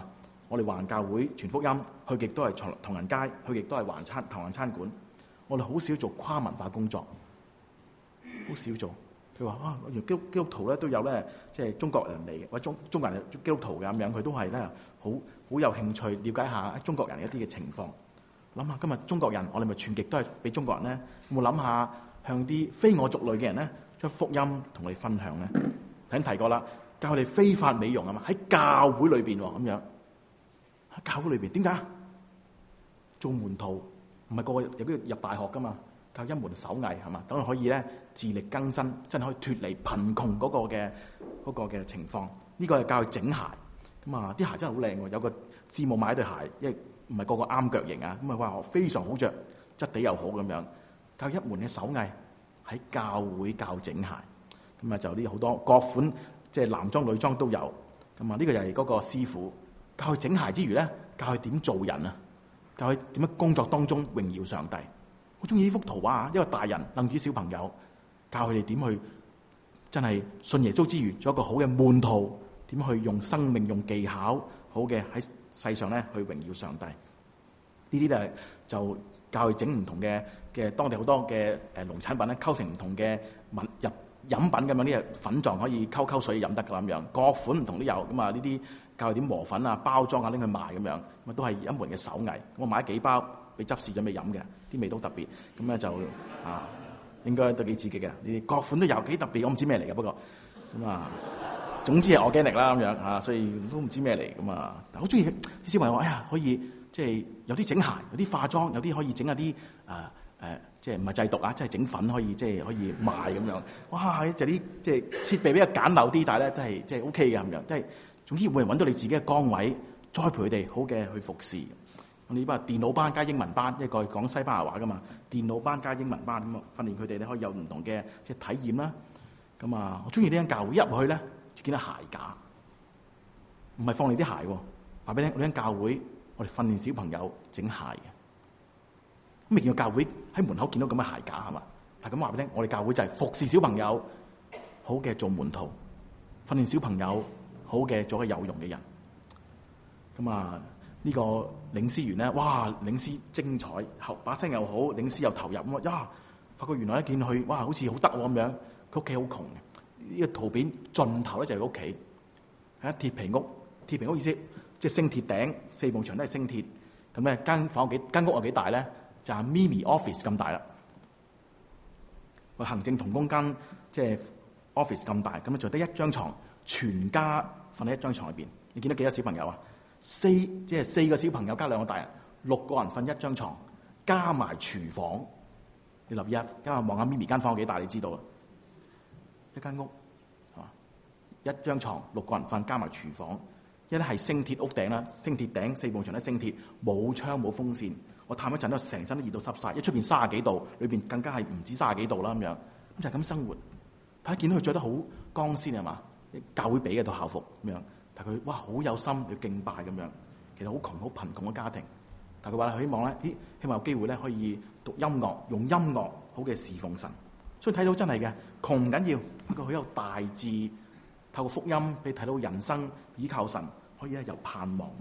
我哋華人教會傳福音，去極都係唐唐人街，去極都係華餐唐人餐館。我哋好少做跨文化工作，好少做。佢話啊，基督基督徒咧都有咧，即係中國人嚟嘅，或者中中國人基督徒嘅咁樣，佢都係咧好好有興趣了解下中國人一啲嘅情況。諗下今日中國人，我哋咪全極都係俾中國人咧，有冇諗下向啲非我族類嘅人咧，將福音同我哋分享咧？頭先提過啦，教佢哋非法美容啊嘛，喺教會裏邊喎咁樣。喺教會裏邊點解做門徒唔係個個有機會入大學噶嘛？教一門手藝係嘛，等佢可以咧自力更生，真係可以脫離貧窮嗰個嘅嗰個嘅情況。呢個係教佢整鞋咁啊！啲鞋真係好靚喎，有個師母買對鞋，因為唔係個個啱腳型啊，咁啊哇非常好着，質地又好咁樣。教一門嘅手藝喺教會教整鞋，咁啊就呢好多各款即係男裝女裝都有。咁啊呢個就係嗰個師傅教佢整鞋之餘咧，教佢點做人啊，教佢點樣工作當中榮耀上帝。好中意呢幅圖畫，一個大人楞住小朋友，教佢哋點去真係信耶穌之餘，做一個好嘅門徒，點去用生命、用技巧，好嘅喺世上咧去榮耀上帝。呢啲咧就教佢整唔同嘅嘅當地好多嘅誒農產品咧，溝成唔同嘅物入飲品咁樣，呢啲粉狀可以溝溝水飲得㗎咁樣，各款唔同都有。咁啊呢啲教佢點磨粉啊、包裝啊拎去賣咁樣，咁啊都係一門嘅手藝。我買幾包俾執事準備飲嘅，啲味道特別，咁咧就啊應該都幾刺激嘅。呢啲各款都有幾特別，我唔知咩嚟嘅，不過咁啊總之係我 organic 啦咁樣嚇，所以都唔知咩嚟咁啊。但好中意啲小朋友話：哎呀，可以即係有啲整鞋，有啲化妝，有啲可以整下啲啊誒，即係唔係製毒啊，即係整粉可以即係可以賣咁樣。哇！就啲即係設備比較簡陋啲，但係咧都係即係 OK 嘅咁樣，即係總之會揾到你自己嘅崗位，栽培佢哋好嘅去服侍。我哋呢班電腦班加英文班，一個講西班牙話噶嘛，電腦班加英文班咁啊，訓練佢哋咧可以有唔同嘅即係體驗啦。咁啊，我中意呢間教會一入去咧，就見到鞋架，唔係放你啲鞋喎。話俾你聽，呢間教會我哋訓練小朋友整鞋嘅。咁未見過教會喺門口見到咁嘅鞋架係嘛？但係咁話俾你聽，我哋教會就係服侍小朋友，好嘅做門徒，訓練小朋友好嘅做個有用嘅人。咁啊〜呢個領詩員咧，哇！領詩精彩，後把聲又好，領詩又投入咁啊！呀，發覺原來一見佢，哇，好似好得喎咁樣。佢屋企好窮嘅，呢個圖片盡頭咧就係屋企，係一鐵皮屋。鐵皮屋意思即係鋅鐵頂，四埲牆都係鋅鐵。咁咧間房有幾間屋有幾大咧？就係 mini office 咁大啦。個行政同工間即係 office 咁大，咁咧就得一張床，全家瞓喺一張床入邊。你見到幾多小朋友啊？四即係四個小朋友加兩個大人，六個人瞓一張床，加埋廚房。你留意下，今日望下咪咪間房有幾大，你知道啦。一間屋係嘛？一張床，六個人瞓，加埋廚房。一啲係鋅鐵屋頂啦，鋅鐵頂，四埲牆都鋅鐵，冇窗冇風扇。我探一陣都成身都熱到濕晒，一出邊三十幾度，裏邊更加係唔止三十幾度啦咁樣。咁就係咁生活。睇見到佢着得好光鮮係嘛？教會俾嘅套校服咁樣。但佢哇好有心去敬拜咁樣，其實好窮好貧窮嘅家庭，但佢話希望咧，咦希望有機會咧可以讀音樂，用音樂好嘅侍奉神。所以睇到真係嘅窮唔緊要，不過佢有大志，透過福音俾睇到人生依靠神可以咧有盼望。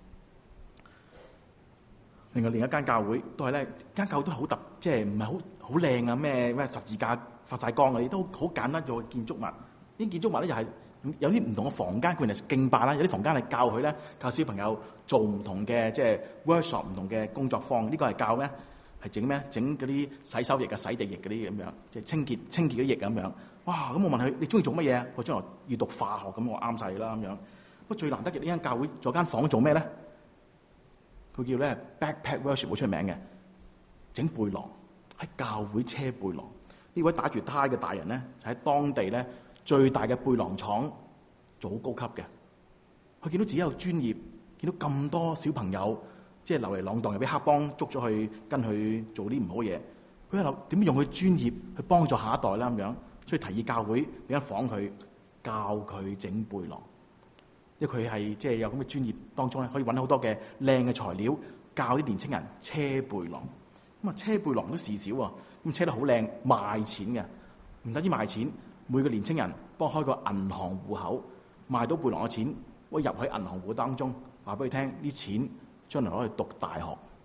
另外另一間教會都係咧，間教會都係好特，即係唔係好好靚啊咩咩十字架發晒光嗰啲，都好簡單做建築物。呢啲建築物咧又係。有啲唔同嘅房間，佢哋敬拜啦；有啲房間係教佢咧，教小朋友做唔同嘅即係 workshop 唔同嘅工作坊。呢、這個係教咩？係整咩？整嗰啲洗手液啊、洗地液嗰啲咁樣，即係清潔清潔嗰啲液咁樣。哇！咁我問佢：你中意做乜嘢？我將來要讀化學，咁我啱晒啦咁樣。不過最難得嘅呢間教會做間房做咩咧？佢叫咧 backpack workshop 好出名嘅，整背囊喺教會車背囊。呢位打住呔嘅大人咧，就喺當地咧。最大嘅背囊廠做好高級嘅，佢見到自己有專業，見到咁多小朋友即係流離浪蕩，又俾黑幫捉咗去跟佢做啲唔好嘢，佢喺度點用佢專業去幫助下一代啦咁樣，所以提議教會俾間房佢教佢整背囊，因為佢係即係有咁嘅專業當中咧，可以揾好多嘅靚嘅材料教啲年青人車背囊。咁啊，車背囊都事少喎，咁車得好靚，賣錢嘅，唔單止賣錢。每個年青人幫開個銀行戶口，賣到背囊嘅錢，我入喺銀行戶當中， 話俾佢聽啲錢將來攞去讀大學，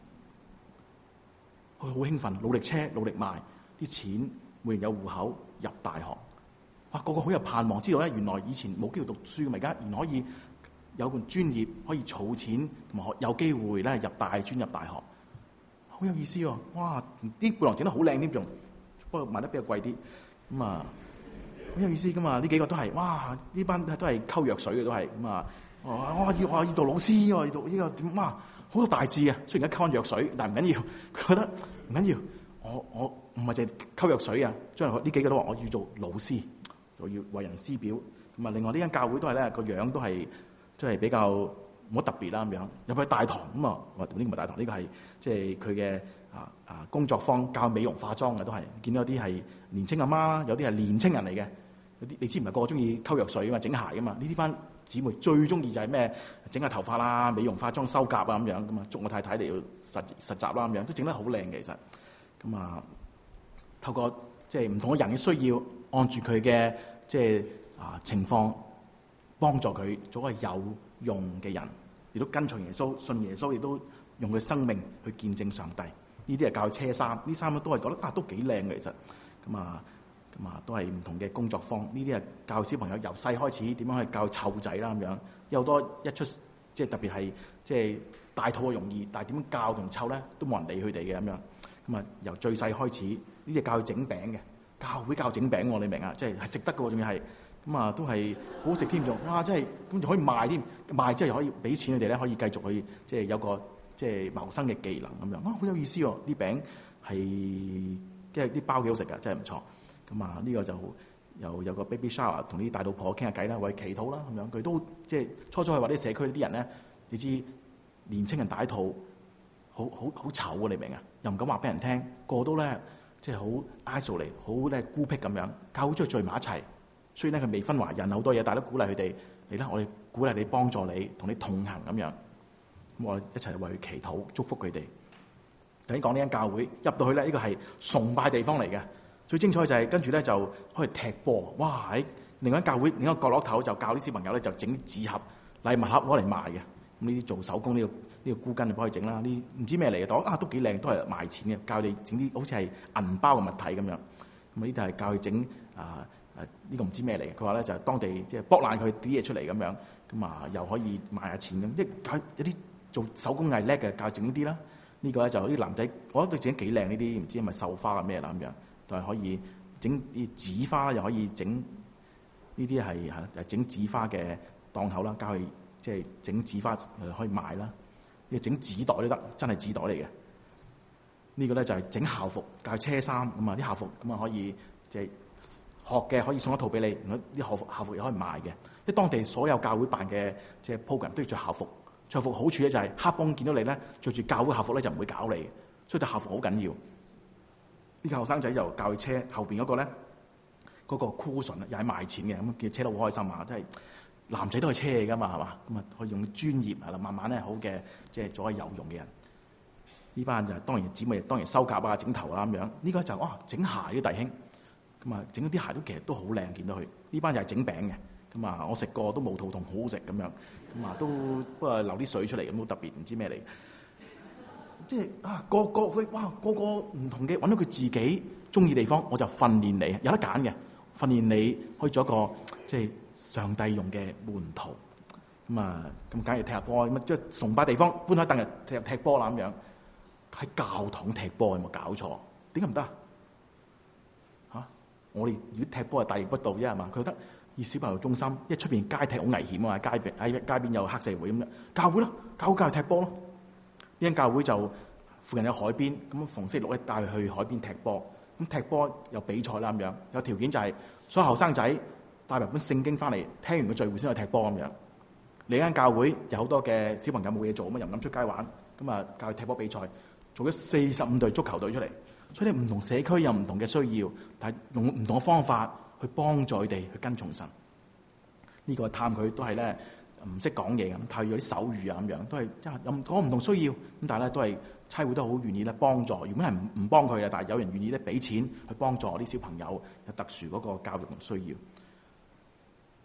佢好興奮，努力車努力賣啲錢，每人有戶口入大學。哇！個個好有盼望，知道咧原來以前冇機會讀書嘅，而家原來可以有個專業可以儲錢，同埋有機會咧入大專入大學，好有意思喎、哦！哇！啲背囊整得好靚添，仲不過賣得比較貴啲，咁啊好有意思噶嘛！呢幾個都係哇！呢班都係溝藥水嘅都係咁啊！我我要我要做老師，我要讀呢個點哇！好多大志啊！雖然而家溝緊藥水，但係唔緊要，佢覺得唔緊要。我我唔係淨係溝藥水啊！將來呢幾個都話我要做老師。我要為人師表，咁啊！另外呢間教會都係咧個樣都係，即係比較冇乜特別啦咁樣。入去大堂咁啊，我呢個唔係大堂，呢、這個係即係佢嘅啊啊工作坊，教美容化妝嘅都係。見到有啲係年青阿媽啦，有啲係年青人嚟嘅。有啲你知唔係個個中意溝藥水啊嘛，整鞋啊嘛。呢啲班姊妹最中意就係咩？整下頭髮啦，美容化妝、修甲啊咁樣咁啊，捉我太太嚟要實實習啦咁樣，都整得好靚嘅其實。咁啊，透過即係唔同嘅人嘅需要，按住佢嘅。即係啊情況，幫助佢做一個有用嘅人，亦都跟隨耶穌、信耶穌，亦都用佢生命去見證上帝。呢啲係教車衫，呢衫都係覺得啊都幾靚嘅其實。咁啊咁啊都係唔同嘅工作坊。呢啲係教小朋友由細開始點樣去教湊仔啦咁樣。有好多一出即係特別係即係大肚嘅容易，但係點樣教同湊咧都冇人理佢哋嘅咁樣。咁啊由最細開始，呢啲教佢整餅嘅。教會教整餅喎，你明啊？即係係食得嘅喎，仲要係咁啊，都係好好食添仲。哇！真係咁就可以賣添，賣之後又可以俾錢佢哋咧，可以繼續去即係有個即係謀生嘅技能咁樣。啊，好有意思喎！啲餅係即係啲包幾好食㗎，真係唔錯。咁啊，呢個就又有個 baby shower 同啲大老婆傾下偈啦，為祈禱啦咁樣。佢都即係初初去話啲社區啲人咧，你知年青人大肚，好好好醜啊！你明啊？又唔敢話俾人聽，個都咧。即係好 isolate 好咧孤僻咁樣，教會出去聚埋一齊，所以咧佢未分華人好多嘢，但係都鼓勵佢哋嚟啦，我哋鼓勵你幫助你，同你同行咁樣。咁我哋一齊為佢祈禱，祝福佢哋。頭先講呢間教會入到去咧，呢個係崇拜地方嚟嘅。最精彩就係跟住咧就可以踢波。哇！喺另一間教會另一個角落頭就教啲小朋友咧就整紙盒、禮物盒攞嚟賣嘅。咁呢啲做手工呢、呢個呢、呢個菇根就幫佢整啦。呢唔知咩嚟嘅，但啊都幾靚，都係賣錢嘅。教你整啲好似係銀包嘅物體咁樣。咁啊呢度係教佢整啊啊呢個唔知咩嚟嘅。佢話咧就係、是、當地即係剝爛佢啲嘢出嚟咁樣。咁啊又可以賣下錢咁。即係教有啲做手工藝叻嘅教整啲啦。呢、呢個咧就啲男仔，我覺得佢整得幾靚呢啲，唔知係咪繡花啊咩啦咁樣。但係可以整啲紙花，又可以整呢啲係係整紙花嘅檔口啦，教佢。即係整紙花可以賣啦，呢個整紙袋都得，真係紙袋嚟嘅。呢個咧就係整校服，教車衫咁啊啲校服咁啊可以即係學嘅可以送一套俾你，啲校服校服又可以賣嘅。即係當地所有教會辦嘅即係 program 都要着校服，着校服好處咧就係黑幫見到你咧着住教會校服咧就唔會搞你，所以對校服好緊要。呢個後生仔就教佢車後邊嗰個咧嗰、嗰個 cushion 又係賣錢嘅，咁見車得好開心啊！真係。男仔都係車嚟㗎嘛，係嘛？咁啊可以用專業係啦，慢慢咧好嘅，即係做一有用嘅人。呢班就當然姊妹，當然修甲啊、整頭啦咁樣。呢、這個就哇整鞋啲弟兄，咁啊整啲鞋都其實都好靚，見到佢。呢班就係整餅嘅，咁啊我食過都冇肚痛，好好食咁樣。咁啊都不過流啲水出嚟咁，好特別，唔知咩嚟。即係啊個個佢哇個個唔同嘅，揾到佢自己中意地方，我就訓練你，有得揀嘅，訓練你可以做一個即係。上帝用嘅門徒，咁啊咁梗係踢下波，咁啊即係崇拜地方搬開凳日踢踢波啦咁樣，喺教堂踢波有冇搞錯？點解唔得啊？嚇！我哋如果踢波係大逆不道啫係嘛？佢覺得以小朋友中心，因為出邊街踢好危險啊嘛，街邊喺街邊有黑社會咁樣，教會咯，教會教佢踢波咯。呢間教會就附近有海邊，咁逢星期六咧帶佢去海邊踢波，咁踢波有比賽啦咁樣，有條件就係所有後生仔。帶埋本聖經翻嚟，聽完個聚會先去踢波咁樣。另一間教會有好多嘅小朋友冇嘢做，咁啊又唔敢出街玩，咁啊教佢踢波比賽，做咗四十五隊足球隊出嚟。所以你唔同社區有唔同嘅需要，但係用唔同嘅方法去幫助佢哋去跟從神。呢、這個探佢都係咧唔識講嘢咁，探佢啲手語啊咁樣，都係有講唔同需要。咁但係咧都係差會都好願意咧幫助。原本係唔唔幫佢嘅，但係有人願意咧俾錢去幫助啲小朋友有特殊嗰個教育同需要。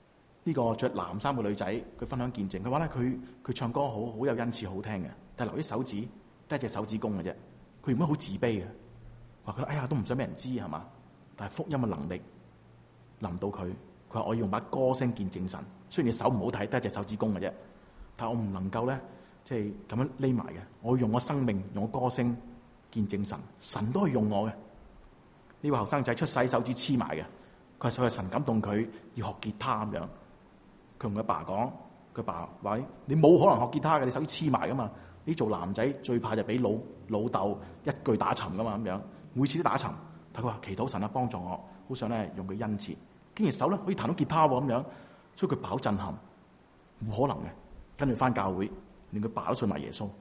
呢個着藍衫嘅女仔，佢分享見證，佢話咧佢佢唱歌好好有恩賜，好聽嘅，但係留啲手指得一隻手指公嘅啫。佢原本好自卑嘅，話覺得哎呀都唔想俾人知係嘛。但係福音嘅能力臨到佢，佢話我要用把歌聲見證神。雖然你手唔好睇，得一隻手指公嘅啫，但係我唔能夠咧即係咁樣匿埋嘅。我要用我生命，用我歌聲見證神，神都可以用我嘅。呢個後生仔出世手指黐埋嘅，佢係神感動佢要學吉他咁樣。佢同佢爸講，佢爸話：你冇可能學吉他嘅，你手指黐埋噶嘛。你做男仔最怕就俾老老豆一句打沉噶嘛咁樣，每次都打沉。但佢話祈禱神啊幫助我，好想咧用佢恩賜，竟然手咧可以彈到吉他喎咁樣，所以佢爸好震撼，冇可能嘅。跟住翻教會，連佢爸都信埋耶穌。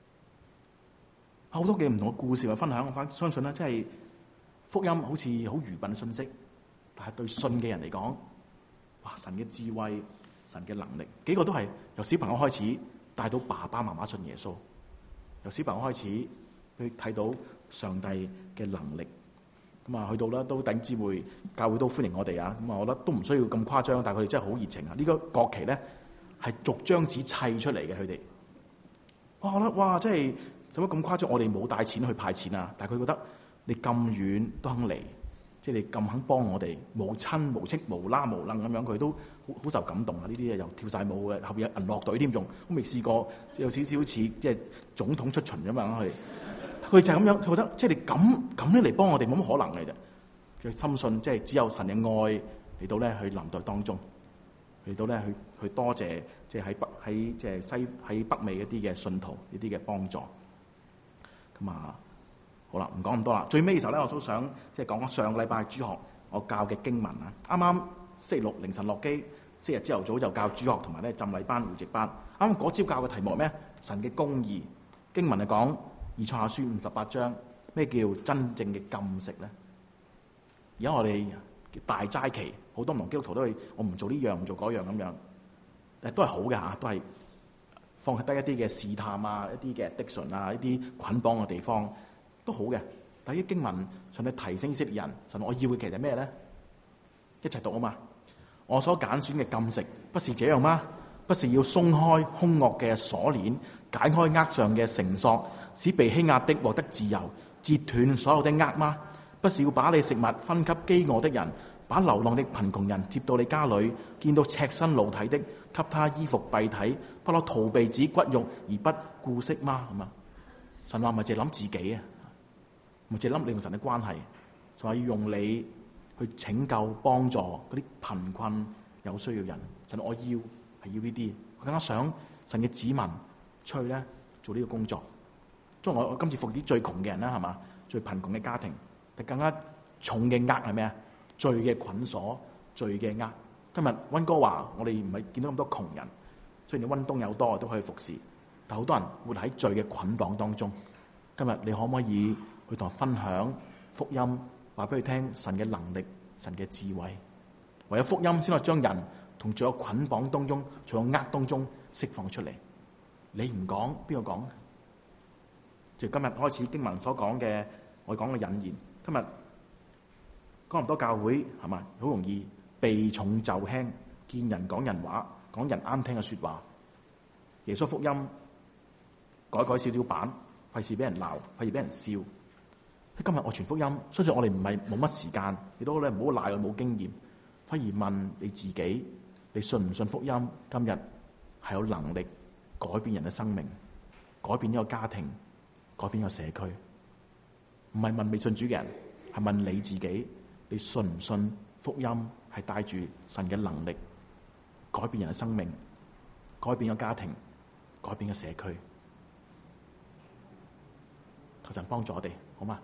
好多嘅唔同嘅故事去分享，我翻相信咧，即係福音好似好愚笨嘅信息，但係對信嘅人嚟講，哇！神嘅智慧、神嘅能力，幾個都係由小朋友開始帶到爸爸媽媽信耶穌，由小朋友開始去睇到上帝嘅能力。咁啊，去到咧都頂姊妹教會都歡迎我哋啊！咁啊，我覺得都唔需要咁誇張，但係佢哋真係好熱情啊！呢個國旗咧係逐張紙砌出嚟嘅，佢哋哇，我覺得哇，真係使乜咁誇張？我哋冇帶錢去派錢啊，但係佢覺得你咁遠都肯嚟，即係你咁肯幫我哋，無親無戚無啦無楞咁樣，佢都好好受感動啊！呢啲嘢又跳晒舞嘅，後邊有銀樂隊添，仲我未試過，有少少似即係總統出巡咁樣去。佢就係咁樣，佢覺得即係你咁咁樣嚟幫我哋冇乜可能嘅啫。佢深信即係只有神嘅愛嚟到咧去臨在當中，嚟到咧去去多謝即係喺北喺即係西喺北美一啲嘅信徒呢啲嘅幫助。咁啊，好啦，唔講咁多啦。最尾嘅時候咧，我都想即係講講上個禮拜主學我教嘅經文啊。啱啱星期六凌晨落機，星期日朝頭早就教主學同埋咧浸禮班、會籍班。啱啱嗰朝教嘅題目係咩？神嘅公義。經文係講以賽亞書五十八章，咩叫真正嘅禁食咧？而家我哋大齋期，好多唔同基督徒都係我唔做呢樣，唔做嗰樣咁樣，誒都係好嘅嚇，都係放低一啲嘅試探啊，一啲嘅 addiction 啊，一啲捆綁嘅地方都好嘅。但係啲經文上帝提醒以色列人，神我要嘅其實係咩咧？一齊讀啊嘛！我所揀選嘅禁食，不是這樣嗎？不是要鬆開兇惡嘅鎖鏈，解開軛上嘅繩索，使被欺壓的獲得自由，截斷所有的軛嗎？不是要把你食物分給飢餓的人，把流浪的貧窮人接到你家裏，見到赤身露體的，給他衣服蔽體，不攞逃避子骨肉而不顧惜嗎？咁啊，神話咪淨係諗自己啊，咪淨係諗你同神嘅關係，就話要用你去拯救幫助嗰啲貧困有需要人。神我要係要呢啲，我更加想神嘅子民出去咧做呢個工作。即係我我今次服啲最窮嘅人啦，係嘛？最貧窮嘅家庭，但更加重嘅軛係咩啊？罪嘅捆鎖，罪嘅軛。今日溫哥華，我哋唔係見到咁多窮人，雖然你溫東有多都可以服侍，但好多人活喺罪嘅捆綁當中。今日你可唔可以去同我分享福音，話俾佢聽神嘅能力、神嘅智慧？唯有福音先可以將人同罪嘅捆綁當中、罪嘅軛當中釋放出嚟。你唔講，邊個講？就今日開始經文所講嘅，我講嘅引言。今日講咁多教會係咪好容易避重就輕，見人講人話，講人啱聽嘅説話。耶穌福音改改少少版，費事俾人鬧，費事俾人笑。今日我傳福音，相信我哋唔係冇乜時間，亦都咧唔好賴我冇經驗，反而問你自己：你信唔信福音？今日係有能力改變人嘅生命，改變呢個家庭，改變個社區。唔係問未信主嘅人，係問你自己：你信唔信福音係帶住神嘅能力改變人嘅生命，改變個家庭，改變個社區？求神幫助我哋，好嘛？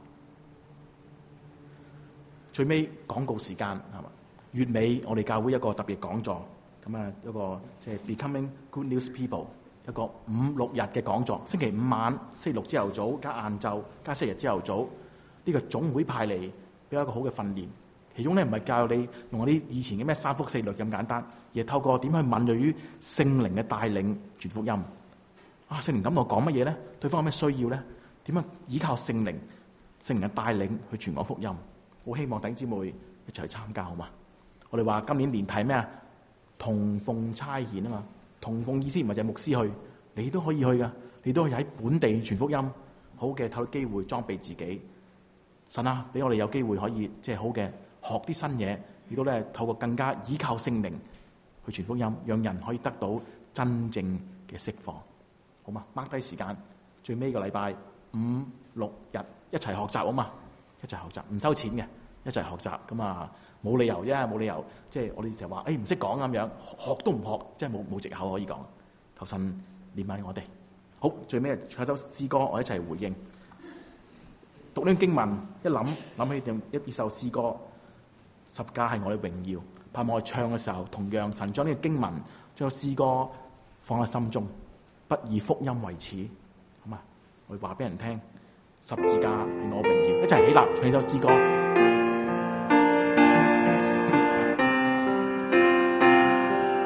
最尾廣告時間係嘛？月尾我哋教會一個特別講座，咁啊一個即係 Becoming Good News People， 一個五六日嘅講座，星期五晚、星期六朝頭早加晏晝加星期日朝頭早，呢個總會派嚟俾一個好嘅訓練。其中咧唔係教你用嗰啲以前嘅咩三福四律咁簡單，而係透過點去敏銳於聖靈嘅帶領傳福音。啊，聖靈感我講乜嘢咧？對方有咩需要咧？點樣依靠聖靈、聖靈嘅帶領去傳講福音？好希望弟兄姊妹一齊去參加，好嘛？我哋話今年年題咩啊？ 同奉差遣啊嘛。同奉意思唔係就係牧師去，你都可以去噶，你都可以喺本地傳福音，好嘅透過機會裝備自己。神啊，俾我哋有機會可以即係好嘅學啲新嘢，亦都咧透過更加依靠聖靈去傳福音，讓人可以得到真正嘅釋放，好嘛？mark 低時間，最尾個禮拜五六日一齊學習啊嘛，一齊學習唔收錢嘅，一齊學習咁啊，冇理由啫，冇理由，即係我哋就話誒唔識講咁樣，學都唔學，即係冇冇藉口可以講。求神憐憫我哋。好，最尾唱首詩歌，我一齊回應。讀呢經文，一諗諗起一一首詩歌，十架係我嘅榮耀。盼望我唱嘅時候，同樣神將呢個經文，將詩歌放喺心中，不以福音為恥。好嘛，我話俾人聽，十字架係我榮耀。一齊起立唱呢首詩歌。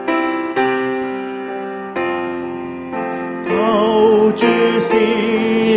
求主是